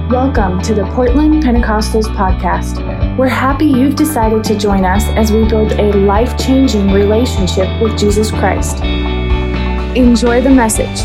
Welcome to the Portland Pentecostals podcast. We're happy you've decided to join us as we build a life-changing relationship with Jesus Christ. Enjoy the message.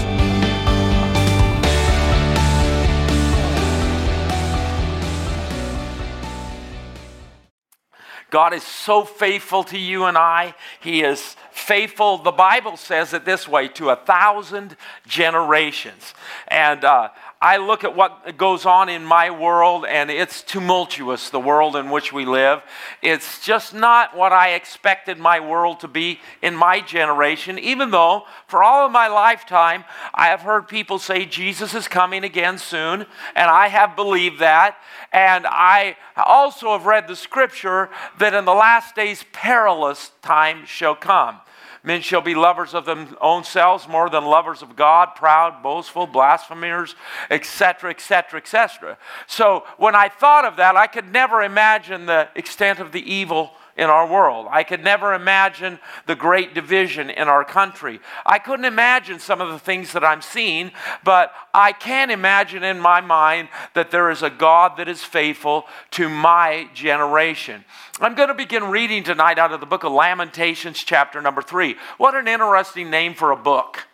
God is so faithful to you and I. He is faithful, the Bible says it this way, to 1,000 generations. And I look at what goes on in my world, and it's tumultuous, the world in which we live. It's just not what I expected my world to be in my generation, even though for all of my lifetime, I have heard people say Jesus is coming again soon, and I have believed that. And I also have read the scripture that in the last days perilous times shall come. Men shall be lovers of their own selves more than lovers of God, proud, boastful, blasphemers, etc., etc., etc. So when I thought of that, I could never imagine the extent of the evil in our world. I could never imagine the great division in our country. I couldn't imagine some of the things that I'm seeing, but I can imagine in my mind that there is a God that is faithful to my generation. I'm going to begin reading tonight out of the book of Lamentations, chapter number 3. What an interesting name for a book.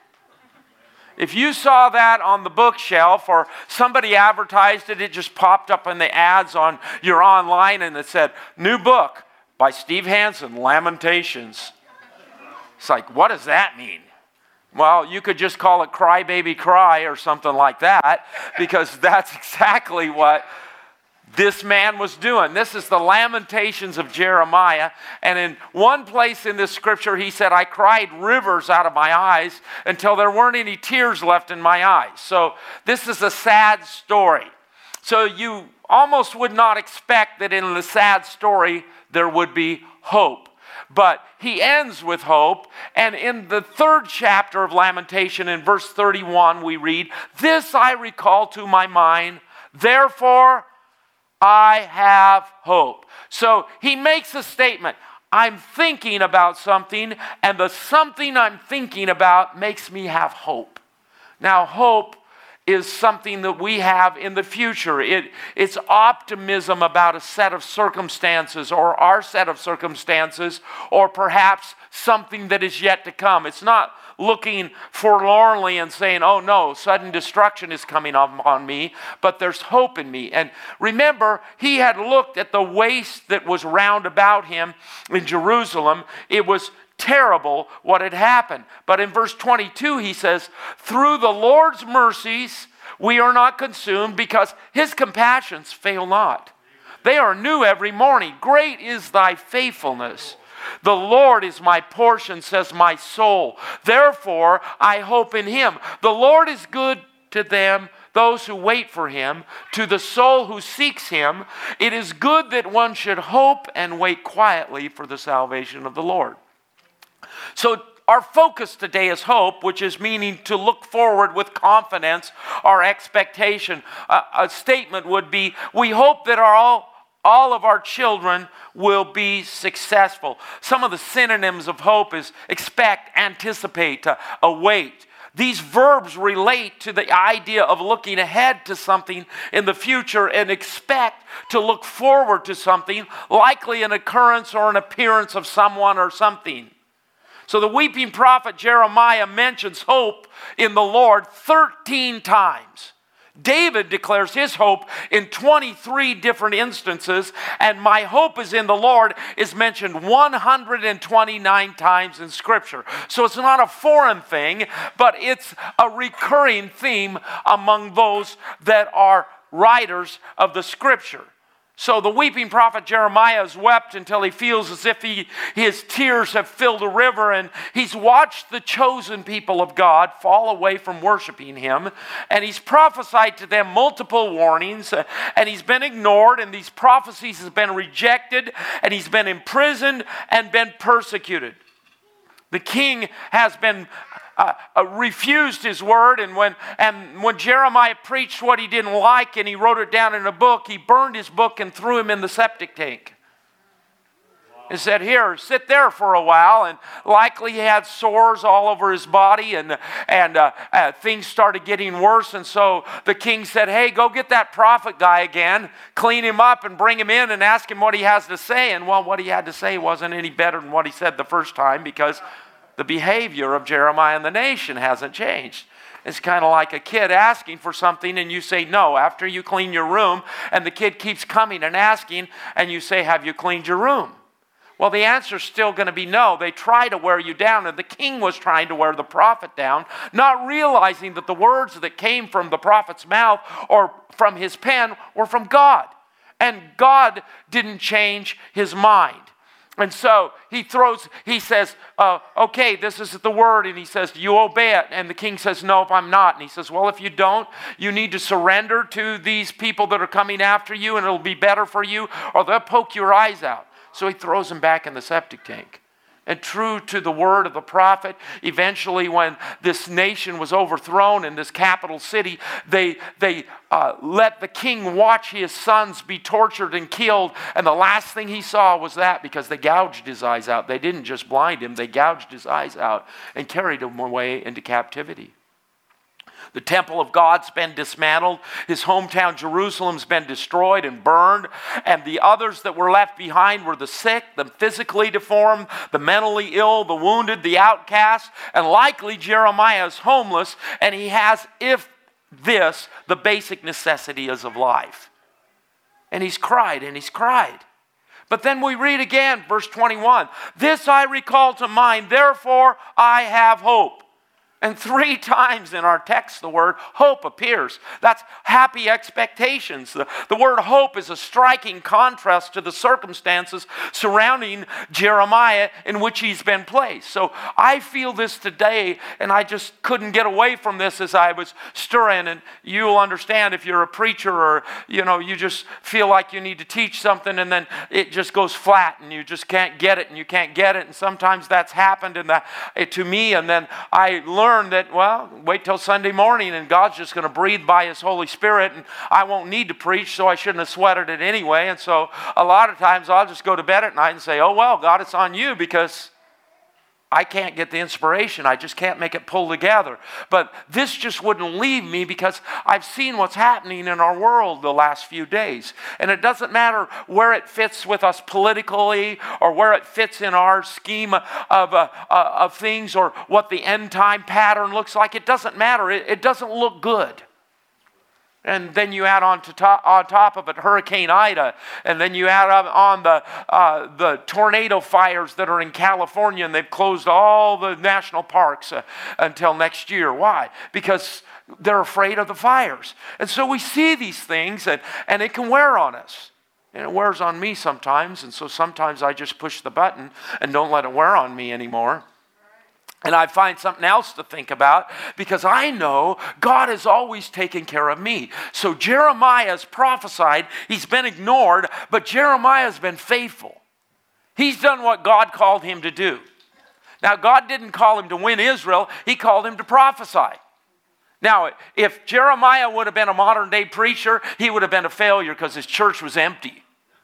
If you saw that on the bookshelf or somebody advertised it, it just popped up in the ads on your online and it said, new book by Steve Hansen, Lamentations. It's like, what does that mean? Well, you could just call it Cry Baby Cry or something like that, because that's exactly what this man was doing. This is the Lamentations of Jeremiah. And in one place in this scripture, he said, I cried rivers out of my eyes until there weren't any tears left in my eyes. So this is a sad story. So you almost would not expect that in the sad story there would be hope. But he ends with hope. And in the 3rd chapter of Lamentation, in verse 31, we read, this I recall to my mind, therefore I have hope. So he makes a statement. I'm thinking about something, and the something I'm thinking about makes me have hope. Now, hope is something that we have in the future. It's optimism about a set of circumstances or our set of circumstances, or perhaps something that is yet to come. It's not looking forlornly and saying, oh no, sudden destruction is coming on me, but there's hope in me. And remember, he had looked at the waste that was round about him in Jerusalem. It was terrible what had happened. But in verse 22 he says, through the Lord's mercies we are not consumed, because his compassions fail not. They are new every morning. Great is thy faithfulness. The Lord is my portion, says my soul. Therefore I hope in him. The Lord is good to them, those who wait for him, to the soul who seeks him. It is good that one should hope and wait quietly for the salvation of the Lord. So our focus today is hope, which is meaning to look forward with confidence or expectation. A statement would be, we hope that all of our children will be successful. Some of the synonyms of hope is expect, anticipate, await. These verbs relate to the idea of looking ahead to something in the future and expect to look forward to something, likely an occurrence or an appearance of someone or something. So the weeping prophet Jeremiah mentions hope in the Lord 13 times. David declares his hope in 23 different instances, and my hope is in the Lord is mentioned 129 times in Scripture. So it's not a foreign thing, but it's a recurring theme among those that are writers of the Scripture. So the weeping prophet Jeremiah has wept until he feels as if his tears have filled a river, and he's watched the chosen people of God fall away from worshiping him, and he's prophesied to them multiple warnings, and he's been ignored, and these prophecies have been rejected, and he's been imprisoned and been persecuted. The king has been refused his word, and when Jeremiah preached what he didn't like and he wrote it down in a book, he burned his book and threw him in the septic tank. and said, here, sit there for a while. And likely he had sores all over his body, and things started getting worse. And so the king said, hey, go get that prophet guy again, clean him up and bring him in and ask him what he has to say. And well, what he had to say wasn't any better than what he said the first time, because the behavior of Jeremiah and the nation hasn't changed. It's kind of like a kid asking for something and you say no after you clean your room, and the kid keeps coming and asking, and you say, have you cleaned your room? Well, the answer's still going to be no. They try to wear you down, and the king was trying to wear the prophet down, not realizing that the words that came from the prophet's mouth or from his pen were from God. And God didn't change his mind. And so he says, okay, this is the word. And he says, do you obey it? And the king says, no, if I'm not. And he says, well, if you don't, you need to surrender to these people that are coming after you, and it'll be better for you, or they'll poke your eyes out. So he throws him back in the septic tank. And true to the word of the prophet, eventually when this nation was overthrown in this capital city, they let the king watch his sons be tortured and killed. And the last thing he saw was that, because they gouged his eyes out. They didn't just blind him, they gouged his eyes out and carried him away into captivity. The temple of God's been dismantled. His hometown Jerusalem's been destroyed and burned. And the others that were left behind were the sick, the physically deformed, the mentally ill, the wounded, the outcast. And likely Jeremiah is homeless, and he has, the basic necessities of life. And he's cried and he's cried. But then we read again, verse 21. This I recall to mind, therefore I have hope. And 3 times in our text, the word hope appears. That's happy expectations. The word hope is a striking contrast to the circumstances surrounding Jeremiah in which he's been placed. So I feel this today, and I just couldn't get away from this as I was stirring. And you'll understand if you're a preacher, or you just feel like you need to teach something, and then it just goes flat and you just can't get it, and you can't get it. And sometimes that's happened to me, and then I learned that, well, wait till Sunday morning and God's just going to breathe by his Holy Spirit, and I won't need to preach, so I shouldn't have sweated it anyway. And so a lot of times I'll just go to bed at night and say, oh, well, God, it's on you, because I can't get the inspiration. I just can't make it pull together. But this just wouldn't leave me, because I've seen what's happening in our world the last few days. And it doesn't matter where it fits with us politically, or where it fits in our scheme of things, or what the end time pattern looks like. It doesn't matter. It doesn't look good. And then you add on top of it Hurricane Ida, and then you add on the tornado fires that are in California, and they've closed all the national parks until next year. Why? Because they're afraid of the fires. And so we see these things, and it can wear on us. And it wears on me sometimes, and so sometimes I just push the button and don't let it wear on me anymore. And I find something else to think about, because I know God has always taken care of me. So Jeremiah has prophesied. He's been ignored, but Jeremiah has been faithful. He's done what God called him to do. Now, God didn't call him to win Israel. He called him to prophesy. Now, if Jeremiah would have been a modern day preacher, he would have been a failure, because his church was empty.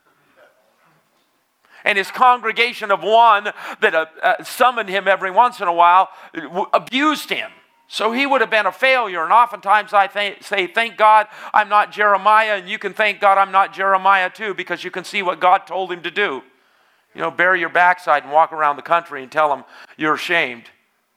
And his congregation of one that summoned him every once in a while abused him. So he would have been a failure. And oftentimes I say, thank God I'm not Jeremiah. And you can thank God I'm not Jeremiah too, because you can see what God told him to do. Bury your backside and walk around the country and tell them you're ashamed.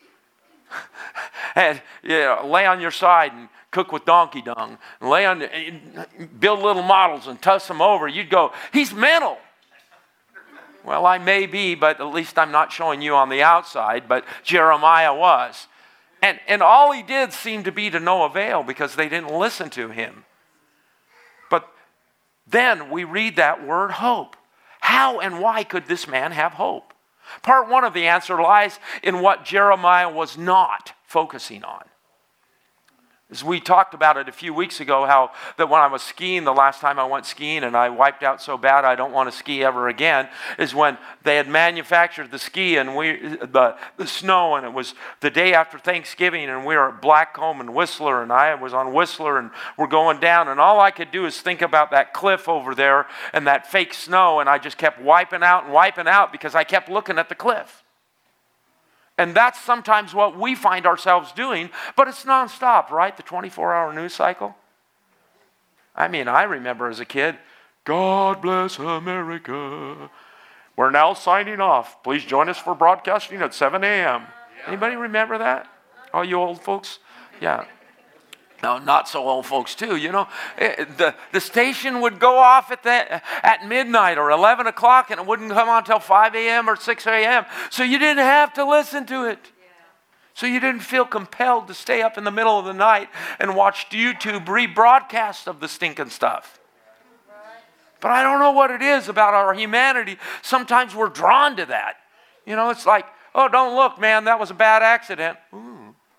And lay on your side and cook with donkey dung. And build little models and tuss them over. You'd go, he's mental. Well, I may be, but at least I'm not showing you on the outside. But Jeremiah was. And all he did seemed to be to no avail, because they didn't listen to him. But then we read that word hope. How and why could this man have hope? Part one of the answer lies in what Jeremiah was not focusing on. As we talked about it a few weeks ago, how that when I was skiing, the last time I went skiing and I wiped out so bad I don't want to ski ever again, is when they had manufactured the ski and the snow, and it was the day after Thanksgiving, and we were at Blackcomb and Whistler, and I was on Whistler, and we're going down, and all I could do is think about that cliff over there and that fake snow, and I just kept wiping out because I kept looking at the cliff. And that's sometimes what we find ourselves doing, but it's nonstop, right? The 24-hour news cycle. I mean, I remember as a kid, God bless America. We're now signing off. Please join us for broadcasting at 7 a.m. Anybody remember that? All you old folks? Yeah. No, not so old folks too, you know. The station would go off at midnight or 11 o'clock, and it wouldn't come on until 5 a.m. or 6 a.m. So you didn't have to listen to it. So you didn't feel compelled to stay up in the middle of the night and watch YouTube rebroadcast of the stinking stuff. But I don't know what it is about our humanity. Sometimes we're drawn to that. You know, it's like, oh, don't look, man, that was a bad accident. Ooh.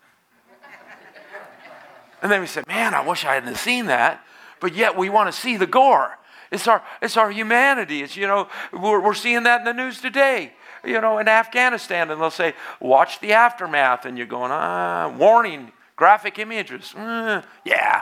And then we said, man, I wish I hadn't seen that. But yet we want to see the gore. It's our humanity. It's, you know, we're seeing that in the news today. You know, in Afghanistan, and they'll say, watch the aftermath. And you're going, warning, graphic images. Yeah,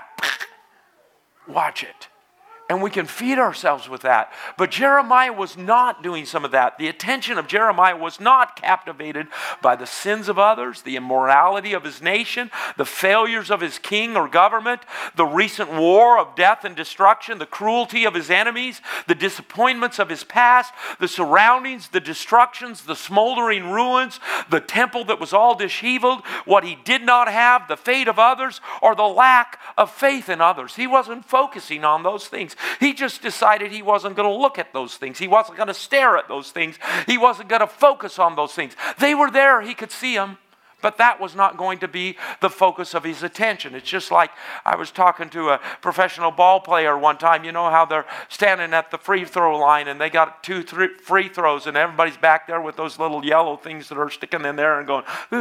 watch it. And we can feed ourselves with that. But Jeremiah was not doing some of that. The attention of Jeremiah was not captivated by the sins of others, the immorality of his nation, the failures of his king or government, the recent war of death and destruction, the cruelty of his enemies, the disappointments of his past, the surroundings, the destructions, the smoldering ruins, the temple that was all disheveled, what he did not have, the fate of others, or the lack of faith in others. He wasn't focusing on those things. He just decided he wasn't going to look at those things. He wasn't going to stare at those things. He wasn't going to focus on those things. They were there. He could see them. But that was not going to be the focus of his attention. It's just like I was talking to a professional ball player one time. You know how they're standing at the free throw line and they got 2 free throws and everybody's back there with those little yellow things that are sticking in there and going,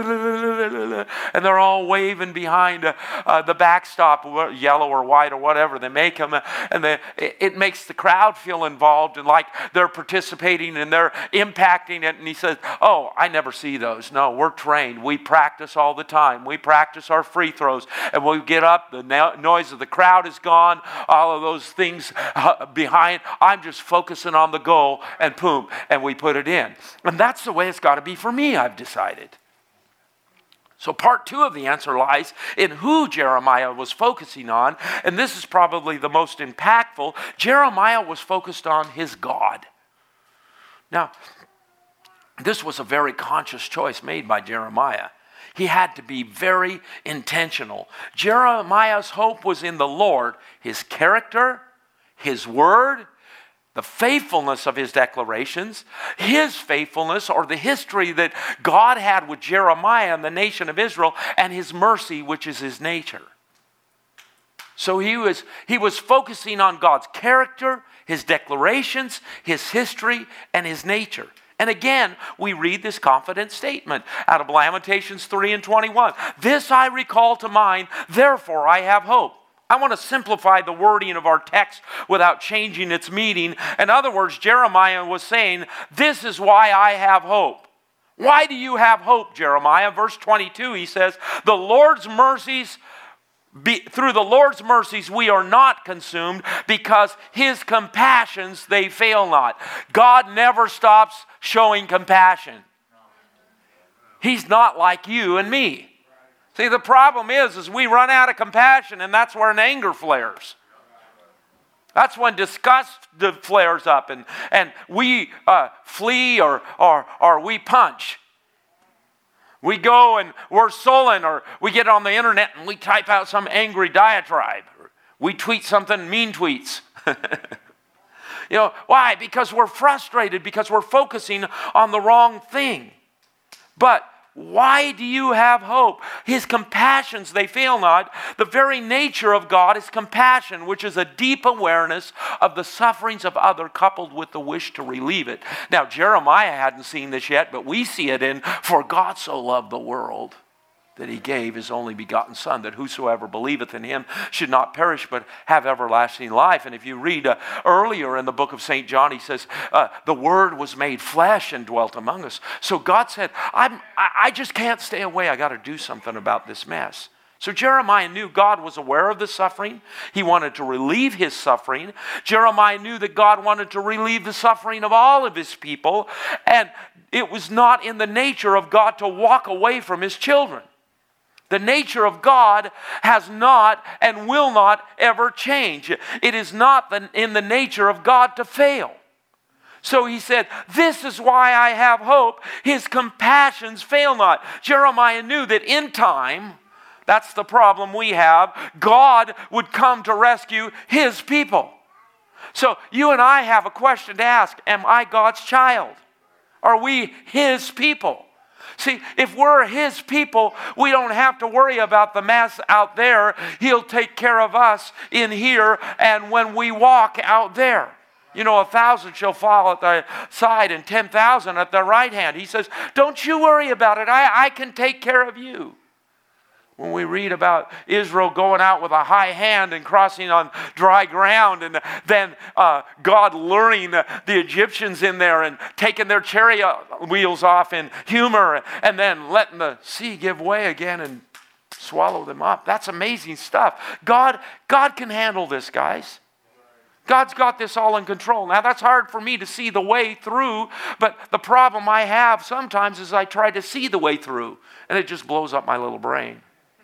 and they're all waving behind the backstop, yellow or white or whatever they make them. And it makes the crowd feel involved and like they're participating and they're impacting it. And he says, oh, I never see those. No, we're trained. We practice all the time. We practice our free throws. And when we get up, the noise of the crowd is gone. All of those things behind. I'm just focusing on the goal and boom, and we put it in. And that's the way it's got to be for me, I've decided. So part 2 of the answer lies in who Jeremiah was focusing on. And this is probably the most impactful. Jeremiah was focused on his God. Now, this was a very conscious choice made by Jeremiah. He had to be very intentional. Jeremiah's hope was in the Lord, his character, his word, the faithfulness of his declarations, his faithfulness or the history that God had with Jeremiah and the nation of Israel, and his mercy, which is his nature. So he was focusing on God's character, his declarations, his history, and his nature. And again, we read this confident statement out of Lamentations 3:21. This I recall to mind, therefore I have hope. I want to simplify the wording of our text without changing its meaning. In other words, Jeremiah was saying, this is why I have hope. Why do you have hope, Jeremiah? Verse 22, he says, through the Lord's mercies we are not consumed, because his compassions, they fail not. God never stops showing compassion. He's not like you and me. See, the problem is we run out of compassion, and that's where an anger flares. That's when disgust flares up, and we flee or we punch. We go and we're sullen, or we get on the internet and we type out some angry diatribe. We tweet something, mean tweets. You know, why? Because we're frustrated, because we're focusing on the wrong thing. But why do you have hope? His compassions, they fail not. The very nature of God is compassion, which is a deep awareness of the sufferings of others coupled with the wish to relieve it. Now, Jeremiah hadn't seen this yet, but we see it in, for God so loved the world. that he gave his only begotten Son, that whosoever believeth in him should not perish but have everlasting life. And if you read earlier in the book of St. John, he says, the Word was made flesh and dwelt among us. So God said, I just can't stay away. I got to do something about this mess. So Jeremiah knew God was aware of the suffering. He wanted to relieve his suffering. Jeremiah knew that God wanted to relieve the suffering of all of his people. And it was not in the nature of God to walk away from his children. The nature of God has not and will not ever change. It is not in the nature of God to fail. So he said, this is why I have hope. His compassions fail not. Jeremiah knew that in time, that's the problem we have, God would come to rescue his people. So you and I have a question to ask. Am I God's child? Are we his people? See, if we're his people, we don't have to worry about the mess out there. He'll take care of us in here and when we walk out there. 1,000 shall fall at thy side and 10,000 at the right hand. He says, don't you worry about it. I can take care of you. When we read about Israel going out with a high hand and crossing on dry ground, and then God luring the Egyptians in there and taking their chariot wheels off in humor, and then letting the sea give way again and swallow them up. That's amazing stuff. God can handle this, guys. God's got this all in control. Now, that's hard for me to see the way through, but the problem I have sometimes is I try to see the way through, and it just blows up my little brain.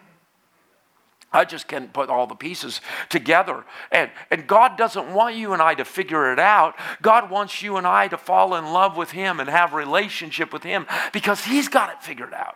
I just can't put all the pieces together. And God doesn't want you and I to figure it out. God wants you and I to fall in love with him and have a relationship with him because he's got it figured out.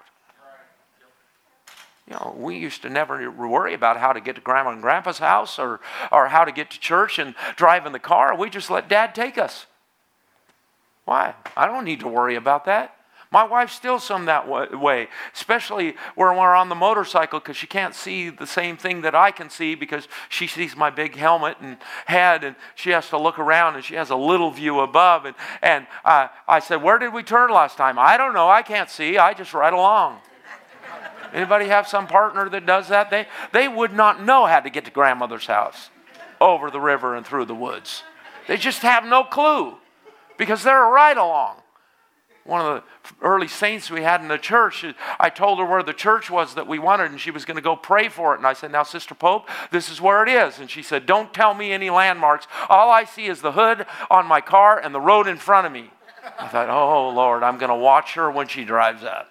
We used to never worry about how to get to Grandma and Grandpa's house or how to get to church and drive in the car. We just let Dad take us. Why? I don't need to worry about that. My wife's still some that way, especially when we're on the motorcycle because she can't see the same thing that I can see because she sees my big helmet and head and she has to look around and she has a little view above. And I said, where did we turn last time? I don't know. I can't see. I just ride along. Anybody have some partner that does that? They would not know how to get to grandmother's house over the river and through the woods. They just have no clue because they're a ride along. One of the early saints we had in the church, I told her where the church was that we wanted, and she was going to go pray for it. And I said, now, Sister Pope, this is where it is. And she said, don't tell me any landmarks. All I see is the hood on my car and the road in front of me. I thought, oh, Lord, I'm going to watch her when she drives up.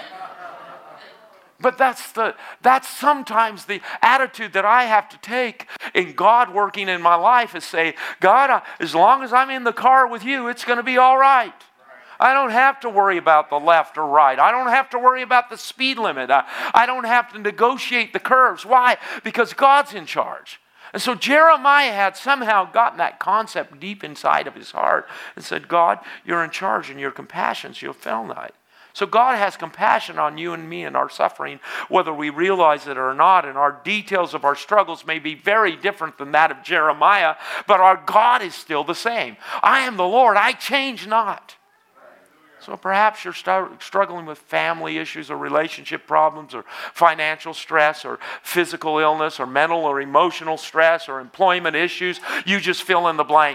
But that's sometimes the attitude that I have to take in God working in my life is say, God, as long as I'm in the car with you, it's going to be all right. I don't have to worry about the left or right. I don't have to worry about the speed limit. I don't have to negotiate the curves. Why? Because God's in charge. And so Jeremiah had somehow gotten that concept deep inside of his heart and said, God, you're in charge and your compassions, you'll fail not. So God has compassion on you and me and our suffering, whether we realize it or not, and our details of our struggles may be very different than that of Jeremiah, but our God is still the same. I am the Lord, I change not. So perhaps you're struggling with family issues or relationship problems or financial stress or physical illness or mental or emotional stress or employment issues. You just fill in the blank.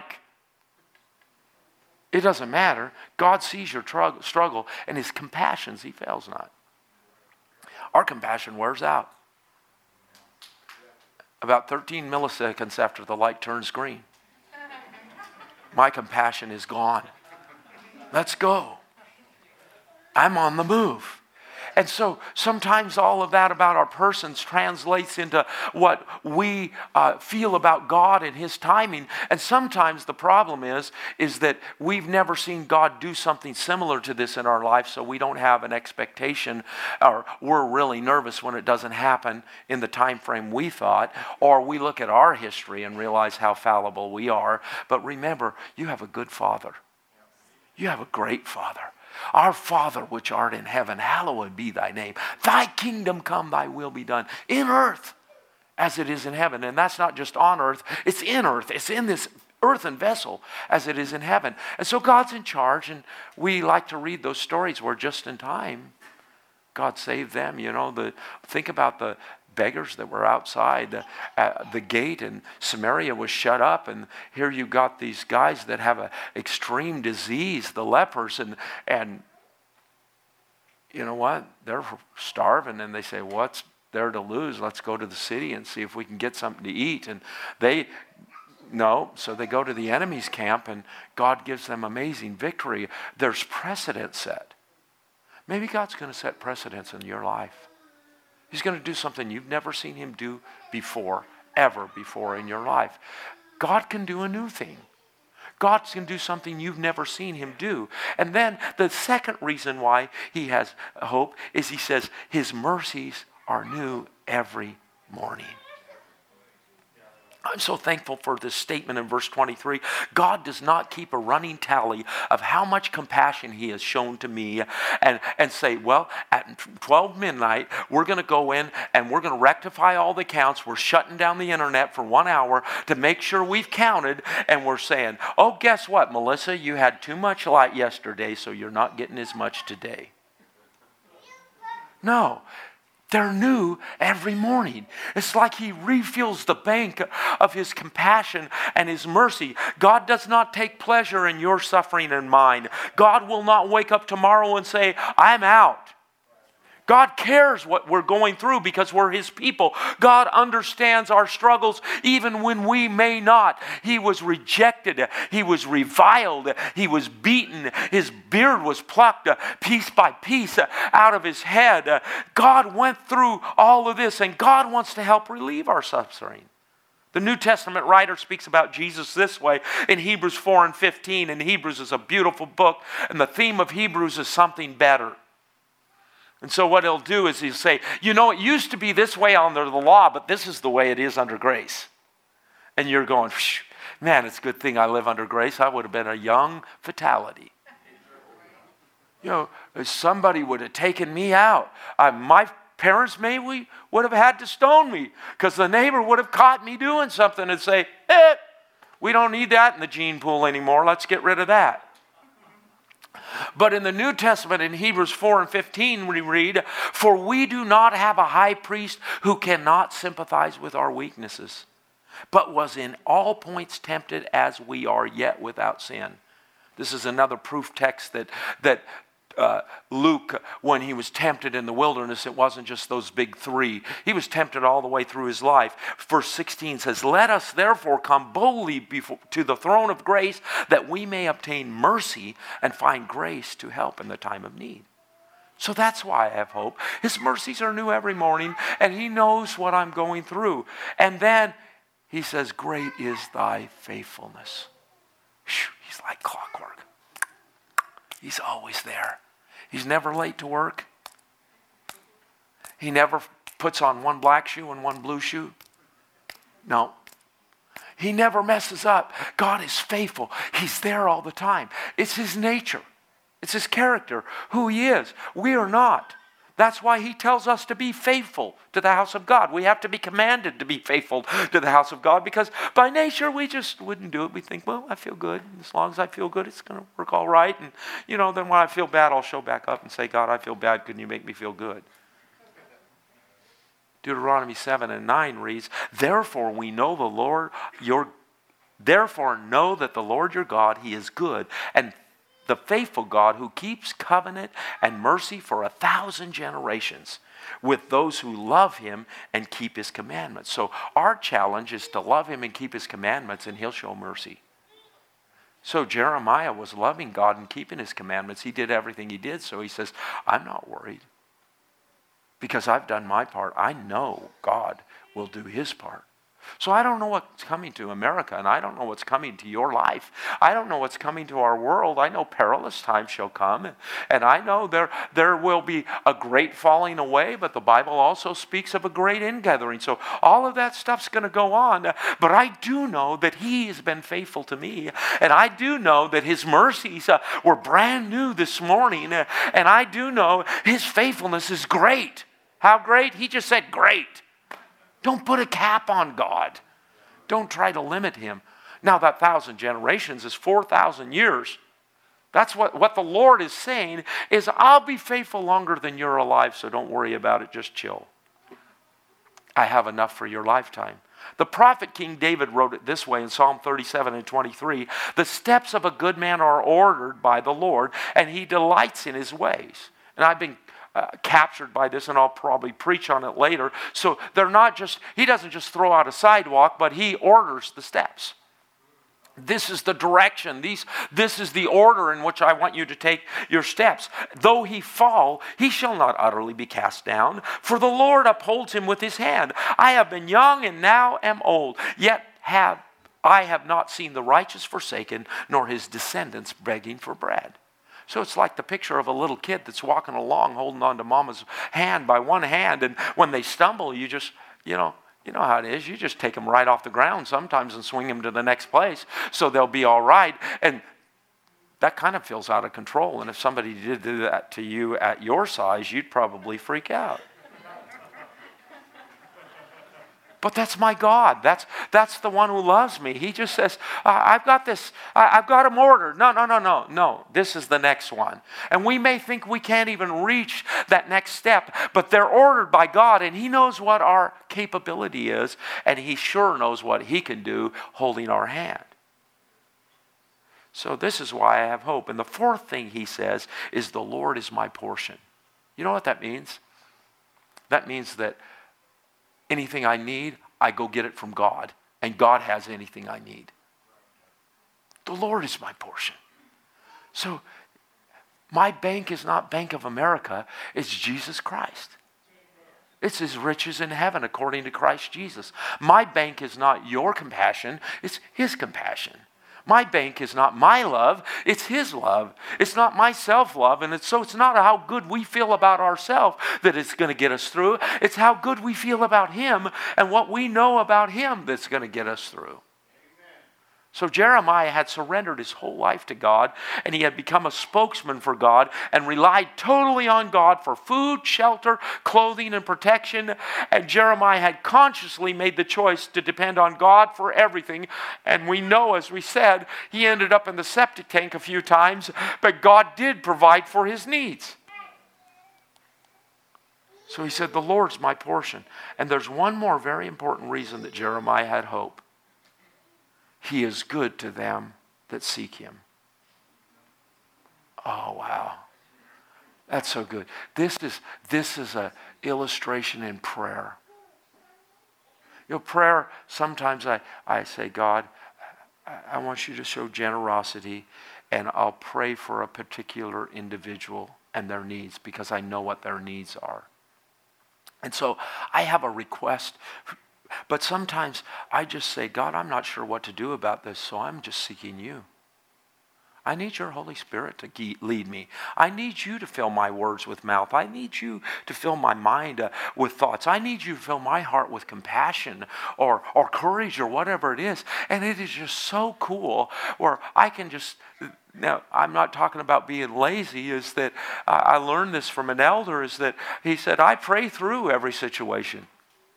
It doesn't matter. God sees your struggle and his compassions, he fails not. Our compassion wears out. About 13 milliseconds after the light turns green. My compassion is gone. Let's go. I'm on the move. And so sometimes all of that about our persons translates into what we feel about God and his timing. And sometimes the problem is that we've never seen God do something similar to this in our life, so we don't have an expectation, or we're really nervous when it doesn't happen in the time frame we thought, or we look at our history and realize how fallible we are. But remember, you have a good Father. You have a great Father. Our Father which art in heaven, hallowed be thy name. Thy kingdom come, thy will be done in earth as it is in heaven. And that's not just on earth, it's in earth. It's in this earthen vessel as it is in heaven. And so God's in charge, and we like to read those stories where just in time God saved them. Think about the beggars that were outside the gate, and Samaria was shut up, and here you got these guys that have an extreme disease, the lepers, and you know what? They're starving, and they say, what's there to lose? Let's go to the city and see if we can get something to eat. And so they go to the enemy's camp, and God gives them amazing victory. There's precedent set. Maybe God's going to set precedents in your life. He's going to do something you've never seen him do ever before in your life. God can do a new thing. God can do something you've never seen him do. And then the second reason why he has hope is he says his mercies are new every morning. I'm so thankful for this statement in verse 23. God does not keep a running tally of how much compassion he has shown to me and say, well, at 12 midnight, we're going to go in and we're going to rectify all the counts. We're shutting down the internet for 1 hour to make sure we've counted. And we're saying, oh, guess what, Melissa? You had too much light yesterday, so you're not getting as much today. No. They're new every morning. It's like he refills the bank of his compassion and his mercy. God does not take pleasure in your suffering and mine. God will not wake up tomorrow and say, I'm out. God cares what we're going through because we're his people. God understands our struggles even when we may not. He was rejected. He was reviled. He was beaten. His beard was plucked piece by piece out of his head. God went through all of this, and God wants to help relieve our suffering. The New Testament writer speaks about Jesus this way in Hebrews 4:15. And Hebrews is a beautiful book, and the theme of Hebrews is something better. And so what he'll do is he'll say, it used to be this way under the law, but this is the way it is under grace. And you're going, man, it's a good thing I live under grace. I would have been a young fatality. Somebody would have taken me out. My parents maybe would have had to stone me because the neighbor would have caught me doing something and say, we don't need that in the gene pool anymore. Let's get rid of that. But in the New Testament, in Hebrews 4:15, we read, for we do not have a high priest who cannot sympathize with our weaknesses, but was in all points tempted as we are, yet without sin. This is another proof text that Luke, when he was tempted in the wilderness, it wasn't just those big three. He was tempted all the way through his life. Verse 16 says, let us therefore come boldly to the throne of grace that we may obtain mercy and find grace to help in the time of need. So that's why I have hope. His mercies are new every morning, and he knows what I'm going through. And then he says, great is thy faithfulness. He's like clockwork. He's always there. He's never late to work. He never puts on one black shoe and one blue shoe. No. He never messes up. God is faithful. He's there all the time. It's his nature. It's his character, who he is. We are not. That's why he tells us to be faithful to the house of God. We have to be commanded to be faithful to the house of God because by nature we just wouldn't do it. We think, well, I feel good. As long as I feel good, it's going to work all right. And, then when I feel bad, I'll show back up and say, God, I feel bad. Couldn't you make me feel good? Deuteronomy 7:9 reads, therefore know that the Lord your God, he is good and the faithful God who keeps covenant and mercy for 1,000 generations with those who love him and keep his commandments. So our challenge is to love him and keep his commandments, and he'll show mercy. So Jeremiah was loving God and keeping his commandments. He did everything he did. So he says, I'm not worried because I've done my part. I know God will do his part. So I don't know what's coming to America, and I don't know what's coming to your life. I don't know what's coming to our world. I know perilous times shall come, and I know there will be a great falling away, but the Bible also speaks of a great ingathering. So all of that stuff's going to go on, but I do know that he has been faithful to me, and I do know that his mercies were brand new this morning, and I do know his faithfulness is great. How great? He just said great. Don't put a cap on God. Don't try to limit him. Now that 1,000 generations is 4,000 years. That's what the Lord is saying is, I'll be faithful longer than you're alive, so don't worry about it, just chill. I have enough for your lifetime. The prophet King David wrote it this way in Psalm 37 and 23. The steps of a good man are ordered by the Lord, and he delights in his ways. And I've been captured by this, and I'll probably preach on it later. So they're not just, he doesn't just throw out a sidewalk, but he orders the steps. This is the direction. This is the order in which I want you to take your steps. Though he fall, he shall not utterly be cast down, for the Lord upholds him with his hand. I have been young and now am old, yet I have not seen the righteous forsaken, nor his descendants begging for bread. So it's like the picture of a little kid that's walking along, holding on to mama's hand by one hand, and when they stumble, you just, you know how it is. You just take them right off the ground sometimes and swing them to the next place so they'll be all right. And that kind of feels out of control. And if somebody did do that to you at your size, you'd probably freak out. But that's my God. That's the one who loves me. He just says, I've got this. I've got them ordered. No. This is the next one. And we may think we can't even reach that next step, but they're ordered by God, and he knows what our capability is, and he sure knows what he can do holding our hand. So this is why I have hope. And the fourth thing he says is, the Lord is my portion. You know what that means? That means that anything I need, I go get it from God. And God has anything I need. The Lord is my portion. So my bank is not Bank of America. It's Jesus Christ. It's his riches in heaven according to Christ Jesus. My bank is not your compassion. It's his compassion. My bank is not my love, it's his love. It's not my self-love, and it's not how good we feel about ourselves that it's going to get us through. It's how good we feel about him and what we know about him that's going to get us through. So Jeremiah had surrendered his whole life to God, and he had become a spokesman for God and relied totally on God for food, shelter, clothing, and protection. And Jeremiah had consciously made the choice to depend on God for everything. And we know, as we said, he ended up in the septic tank a few times, but God did provide for his needs. So he said, the Lord's my portion. And there's one more very important reason that Jeremiah had hope. He is good to them that seek him. Oh, wow. That's so good. This is an illustration in prayer. Prayer, sometimes I say, God, I want you to show generosity, and I'll pray for a particular individual and their needs because I know what their needs are. And so I have a request. But sometimes I just say, God, I'm not sure what to do about this, so I'm just seeking you. I need your Holy Spirit to lead me. I need you to fill my words with mouth. I need you to fill my mind with thoughts. I need you to fill my heart with compassion or courage or whatever it is. And it is just so cool where I can just... Now, I'm not talking about being lazy, is that I learned this from an elder, is that he said, I pray through every situation.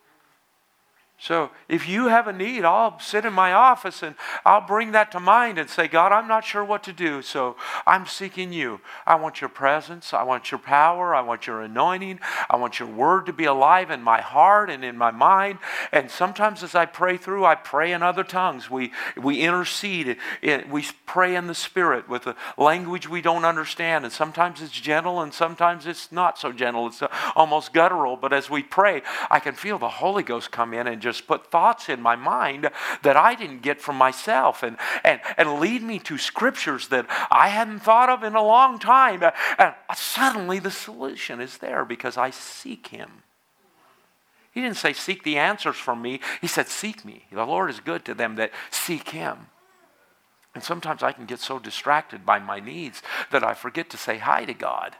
So if you have a need, I'll sit in my office and I'll bring that to mind and say, God, I'm not sure what to do, so I'm seeking you. I want your presence. I want your power. I want your anointing. I want your word to be alive in my heart and in my mind. And sometimes as I pray through, I pray in other tongues. We intercede. We pray in the Spirit with a language we don't understand. And sometimes it's gentle and sometimes it's not so gentle. It's almost guttural. But as we pray, I can feel the Holy Ghost come in and just put thoughts in my mind that I didn't get from myself and lead me to scriptures that I hadn't thought of in a long time. And suddenly the solution is there because I seek him. He didn't say seek the answers from me. He said seek me. The Lord is good to them that seek him. And sometimes I can get so distracted by my needs that I forget to say hi to God.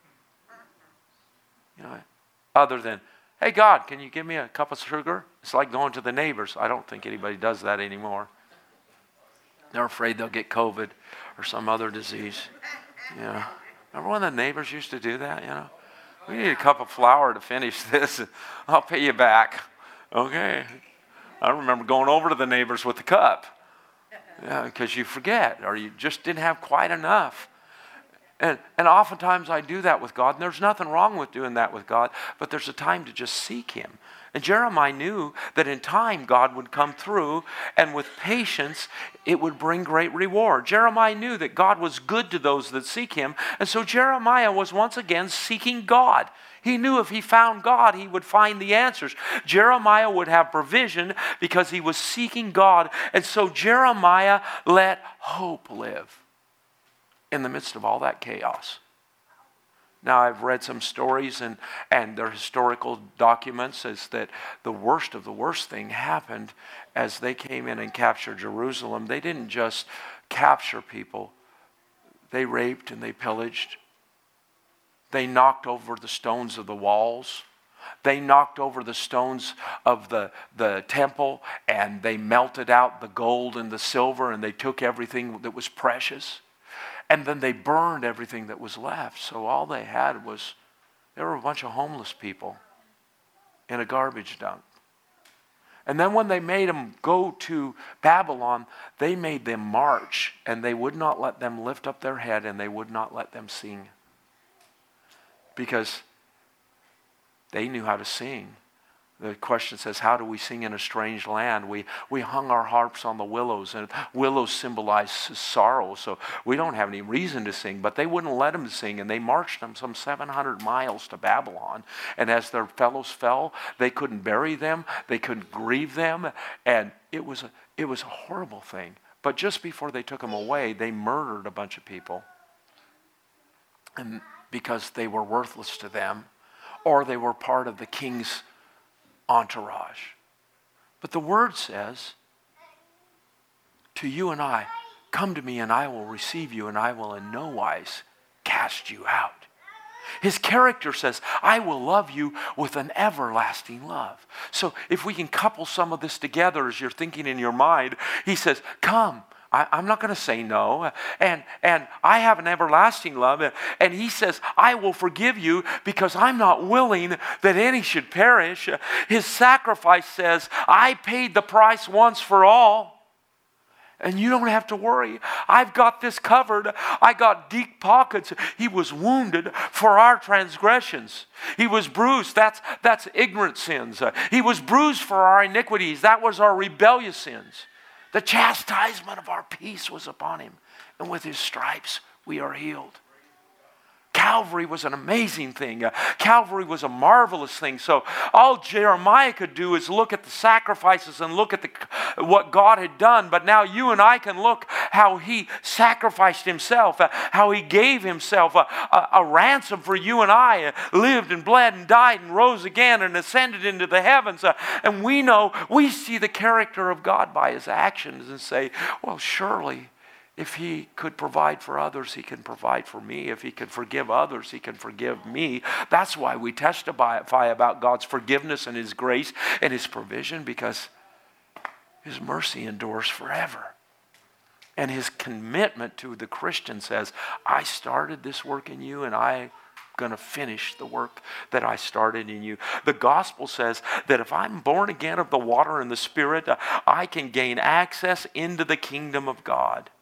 Other than, hey, God, can you give me a cup of sugar? It's like going to the neighbors. I don't think anybody does that anymore. They're afraid they'll get COVID or some other disease. Remember when the neighbors used to do that, We need a cup of flour to finish this. I'll pay you back. Okay. I remember going over to the neighbors with the cup. Because you forget or you just didn't have quite enough. And oftentimes I do that with God, and there's nothing wrong with doing that with God, but there's a time to just seek Him. And Jeremiah knew that in time God would come through, and with patience it would bring great reward. Jeremiah knew that God was good to those that seek Him, and so Jeremiah was once again seeking God. He knew if he found God, he would find the answers. Jeremiah would have provision because he was seeking God, and so Jeremiah let hope live in the midst of all that chaos. Now, I've read some stories and they're historical documents as that the worst of the worst thing happened as they came in and captured Jerusalem. They didn't just capture people. They raped and they pillaged. They knocked over the stones of the walls. They knocked over the stones of the temple, and they melted out the gold and the silver, and they took everything that was precious. And then they burned everything that was left. So all they had was, there were a bunch of homeless people in a garbage dump. And then when they made them go to Babylon, they made them march, and they would not let them lift up their head, and they would not let them sing. Because they knew how to sing. The question says, how do we sing in a strange land? We hung our harps on the willows, and willows symbolize sorrow, so we don't have any reason to sing. But they wouldn't let them sing, and they marched them some 700 miles to Babylon. And as their fellows fell, they couldn't bury them, they couldn't grieve them, and it was a horrible thing. But just before they took them away, they murdered a bunch of people, and because they were worthless to them, or they were part of the king's entourage. But the word says to you and I, come to me and I will receive you, and I will in no wise cast you out. His character says, I will love you with an everlasting love. So if we can couple some of this together as you're thinking in your mind, he says, come. I'm not going to say no. And I have an everlasting love. And he says, I will forgive you because I'm not willing that any should perish. His sacrifice says, I paid the price once for all. And you don't have to worry. I've got this covered. I got deep pockets. He was wounded for our transgressions. He was bruised. That's ignorant sins. He was bruised for our iniquities. That was our rebellious sins. The chastisement of our peace was upon him, and with his stripes we are healed. Calvary was an amazing thing. Calvary was a marvelous thing. So all Jeremiah could do is look at the sacrifices and look at what God had done. But now you and I can look how he sacrificed himself, how he gave himself a ransom for you and I, lived and bled and died and rose again and ascended into the heavens. And we see the character of God by his actions and say, well, surely if he could provide for others, he can provide for me. If he could forgive others, he can forgive me. That's why we testify about God's forgiveness and his grace and his provision, because his mercy endures forever. And his commitment to the Christian says, I started this work in you, and I'm going to finish the work that I started in you. The gospel says that if I'm born again of the water and the Spirit, I can gain access into the kingdom of God.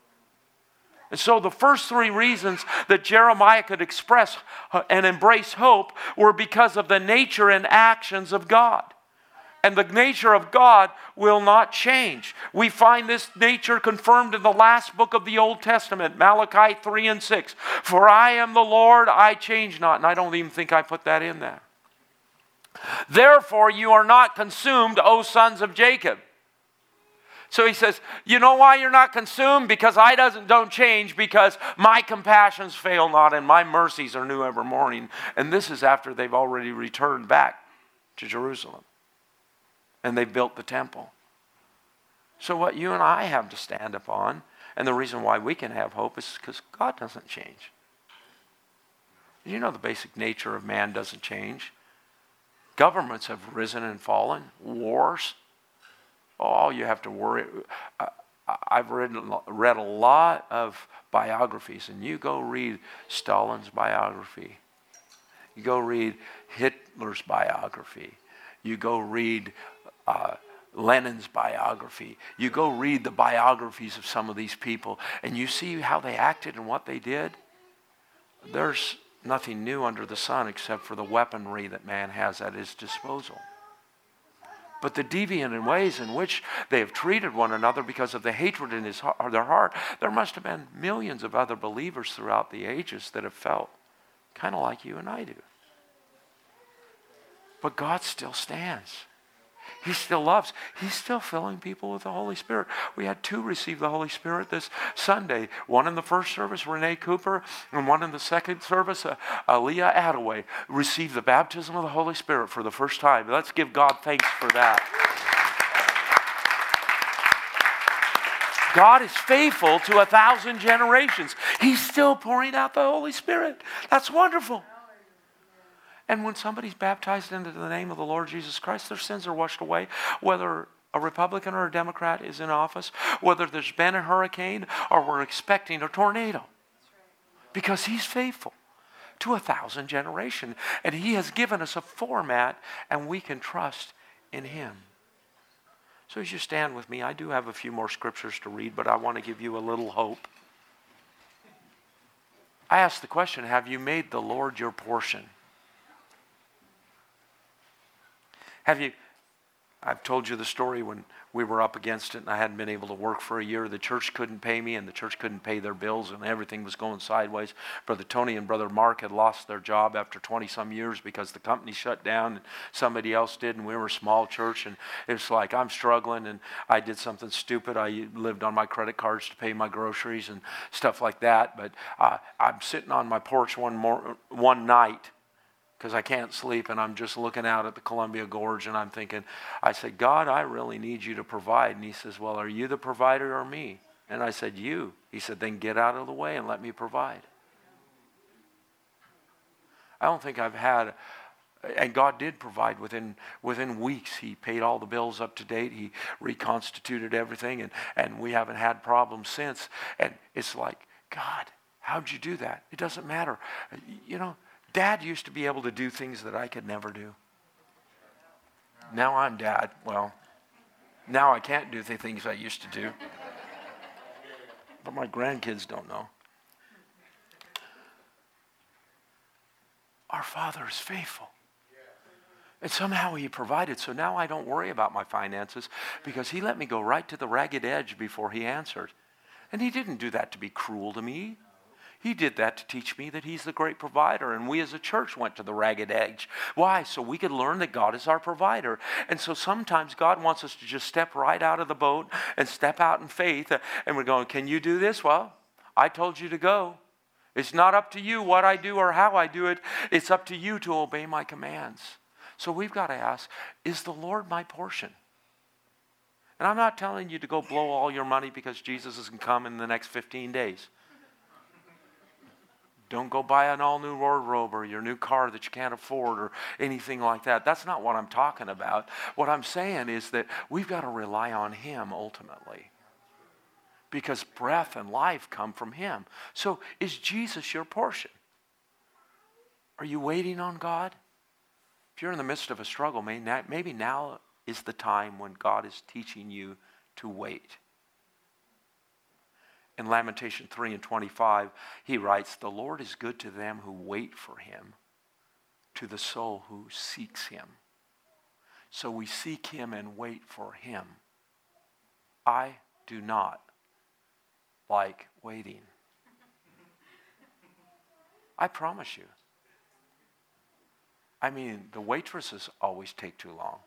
And so the first three reasons that Jeremiah could express and embrace hope were because of the nature and actions of God. And the nature of God will not change. We find this nature confirmed in the last book of the Old Testament, Malachi 3 and 6. For I am the Lord, I change not. And I don't even think I put that in there. Therefore you are not consumed, O sons of Jacob. So he says, you know why you're not consumed? Because I don't change, because my compassions fail not and my mercies are new every morning. And this is after they've already returned back to Jerusalem. And they built the temple. So what you and I have to stand upon, and the reason why we can have hope, is because God doesn't change. You know the basic nature of man doesn't change. Governments have risen and fallen. Wars. Oh, you have to worry. I've read a lot of biographies, and you go read Stalin's biography. You go read Hitler's biography. You go read Lenin's biography. You go read the biographies of some of these people, and you see how they acted and what they did. There's nothing new under the sun except for the weaponry that man has at his disposal. But the deviant ways in which they have treated one another because of the hatred in their heart, there must have been millions of other believers throughout the ages that have felt kind of like you and I do. But God still stands. He still loves. He's still filling people with the Holy Spirit. We had 2 receive the Holy Spirit this Sunday. One in the first service, Renee Cooper, and one in the second service, Leah Attaway, received the baptism of the Holy Spirit for the first time. Let's give God thanks for that. God is faithful to 1,000 generations. He's still pouring out the Holy Spirit. That's wonderful. And when somebody's baptized into the name of the Lord Jesus Christ, their sins are washed away, whether a Republican or a Democrat is in office, whether there's been a hurricane or we're expecting a tornado. Because He's faithful to 1,000 generations. And He has given us a format, and we can trust in Him. So as you stand with me, I do have a few more scriptures to read, but I want to give you a little hope. I asked the question, have you made the Lord your portion? I've told you the story when we were up against it and I hadn't been able to work for a year. The church couldn't pay me and the church couldn't pay their bills and everything was going sideways. Brother Tony and Brother Mark had lost their job after 20-some years because the company shut down and somebody else did, and we were a small church, and it was like I'm struggling and I did something stupid. I lived on my credit cards to pay my groceries and stuff like that. But I'm sitting on my porch one night, because I can't sleep, and I'm just looking out at the Columbia Gorge, and I'm thinking, I said, God, I really need you to provide. And He says, well, are you the provider or me? And I said, you. He said, then get out of the way and let me provide. I don't think I've had, and God did provide within weeks. He paid all the bills up to date. He reconstituted everything, and we haven't had problems since. And it's like, God, how'd you do that? It doesn't matter. You know, Dad used to be able to do things that I could never do. Now I'm Dad. Well, now I can't do the things I used to do. But my grandkids don't know. Our Father is faithful. And somehow He provided. So now I don't worry about my finances because He let me go right to the ragged edge before He answered. And He didn't do that to be cruel to me. He did that to teach me that He's the great provider. And we as a church went to the ragged edge. Why? So we could learn that God is our provider. And so sometimes God wants us to just step right out of the boat and step out in faith. And we're going, can you do this? Well, I told you to go. It's not up to you what I do or how I do it. It's up to you to obey my commands. So we've got to ask, is the Lord my portion? And I'm not telling you to go blow all your money because Jesus is going to come in the next 15 days. Don't go buy an all-new wardrobe or your new car that you can't afford or anything like that. That's not what I'm talking about. What I'm saying is that we've got to rely on Him ultimately, because breath and life come from Him. So is Jesus your portion? Are you waiting on God? If you're in the midst of a struggle, maybe now is the time when God is teaching you to wait. In Lamentation 3:25, he writes, the Lord is good to them who wait for Him, to the soul who seeks Him. So we seek Him and wait for Him. I do not like waiting. I promise you. I mean, the waitresses always take too long.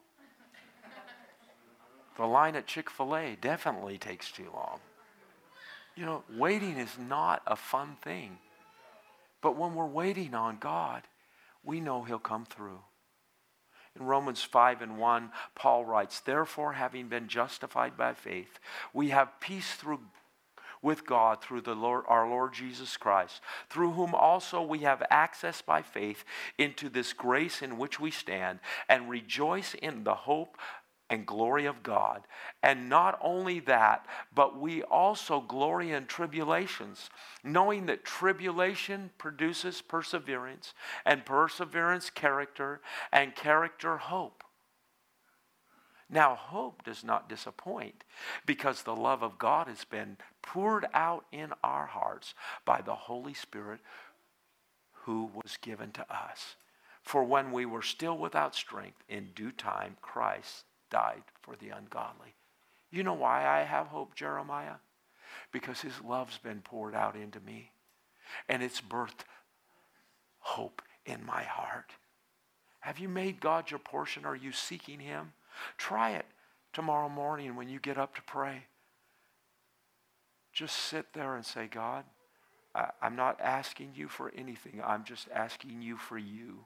The line at Chick-fil-A definitely takes too long. You know, waiting is not a fun thing. But when we're waiting on God, we know He'll come through. In Romans 5:1, Paul writes, therefore, having been justified by faith, we have peace with God through our Lord Jesus Christ, through whom also we have access by faith into this grace in which we stand, and rejoice in the hope and glory of God. And not only that, but we also glory in tribulations, knowing that tribulation produces perseverance, and perseverance character, and character hope. Now, hope does not disappoint, because the love of God has been poured out in our hearts by the Holy Spirit who was given to us. For when we were still without strength, in due time Christ died for the ungodly. You know why I have hope, Jeremiah? Because his love's been poured out into me. And it's birthed hope in my heart. Have you made God your portion? Are you seeking him? Try it tomorrow morning when you get up to pray. Just sit there and say, God, I'm not asking you for anything. I'm just asking you for you.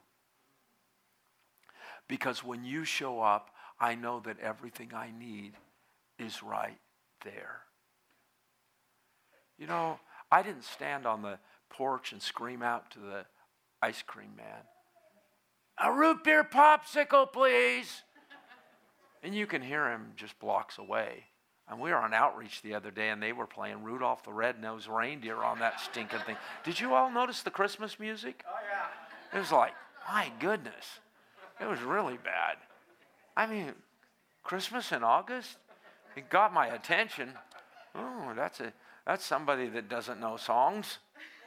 Because when you show up, I know that everything I need is right there. You know, I didn't stand on the porch and scream out to the ice cream man, "A root beer popsicle, please." And you can hear him just blocks away. And we were on outreach the other day, and they were playing Rudolph the Red-Nosed Reindeer on that stinking thing. Did you all notice the Christmas music? Oh, yeah. It was like, my goodness. It was really bad. I mean, Christmas in August? It got my attention. Oh, that's somebody that doesn't know songs.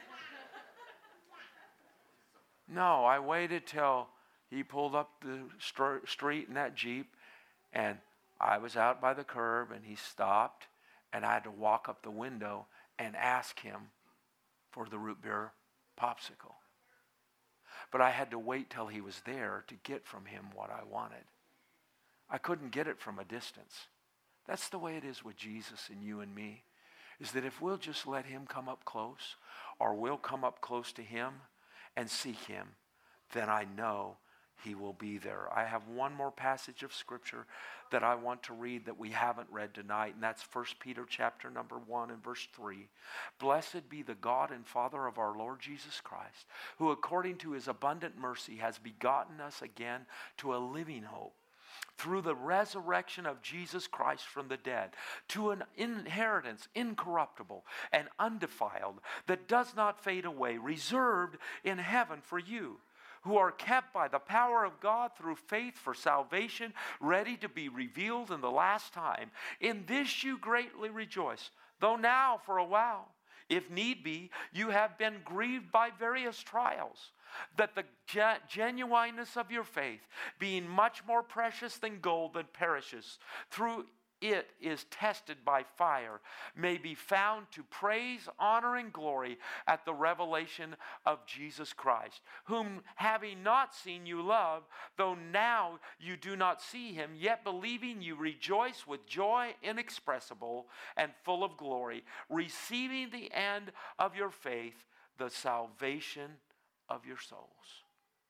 No, I waited till he pulled up the street in that Jeep, and I was out by the curb, and he stopped, and I had to walk up the window and ask him for the root beer popsicle. But I had to wait till he was there to get from him what I wanted. I couldn't get it from a distance. That's the way it is with Jesus and you and me, is that if we'll just let him come up close, or we'll come up close to him and seek him, then I know he will be there. I have one more passage of scripture that I want to read that we haven't read tonight, and that's 1 Peter chapter number 1 and verse 3. Blessed be the God and Father of our Lord Jesus Christ, who according to his abundant mercy has begotten us again to a living hope through the resurrection of Jesus Christ from the dead, to an inheritance incorruptible and undefiled that does not fade away, reserved in heaven for you, who are kept by the power of God through faith for salvation, ready to be revealed in the last time. In this you greatly rejoice, though now for a while, if need be, you have been grieved by various trials, that the genuineness of your faith, being much more precious than gold that perishes, through it is tested by fire, may be found to praise, honor, and glory at the revelation of Jesus Christ, whom having not seen you love, though now you do not see him, yet believing you rejoice with joy inexpressible and full of glory, receiving the end of your faith, the salvation of your souls.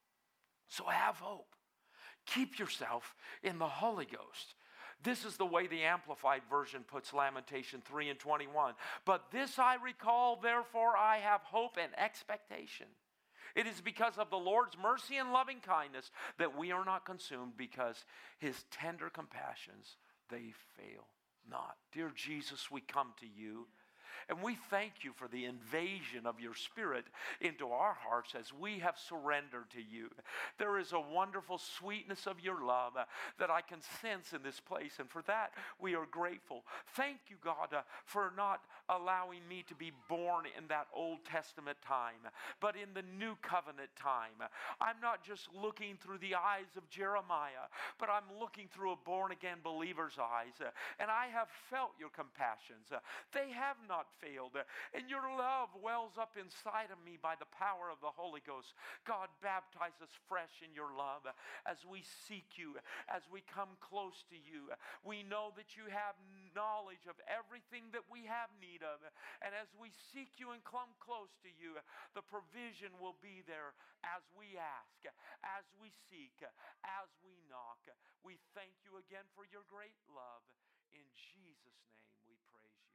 So have hope. Keep yourself in the Holy Ghost. This is the way the Amplified Version puts Lamentation 3 and 21. But this I recall, therefore I have hope and expectation. It is because of the Lord's mercy and loving kindness that we are not consumed, because his tender compassions, they fail not. Dear Jesus, we come to you. And we thank you for the invasion of your Spirit into our hearts as we have surrendered to you. There is a wonderful sweetness of your love that I can sense in this place, and for that we are grateful. Thank you, God, for not allowing me to be born in that Old Testament time, but in the New Covenant time. I'm not just looking through the eyes of Jeremiah, but I'm looking through a born-again believer's eyes, and I have felt your compassions. They have not failed, and your love wells up inside of me by the power of the Holy Ghost. God, baptize us fresh in your love as we seek you, as we come close to you. We know that you have knowledge of everything that we have need of, and as we seek you and come close to you, the provision will be there as we ask, as we seek, as we knock. We thank you again for your great love. In Jesus' name we praise you.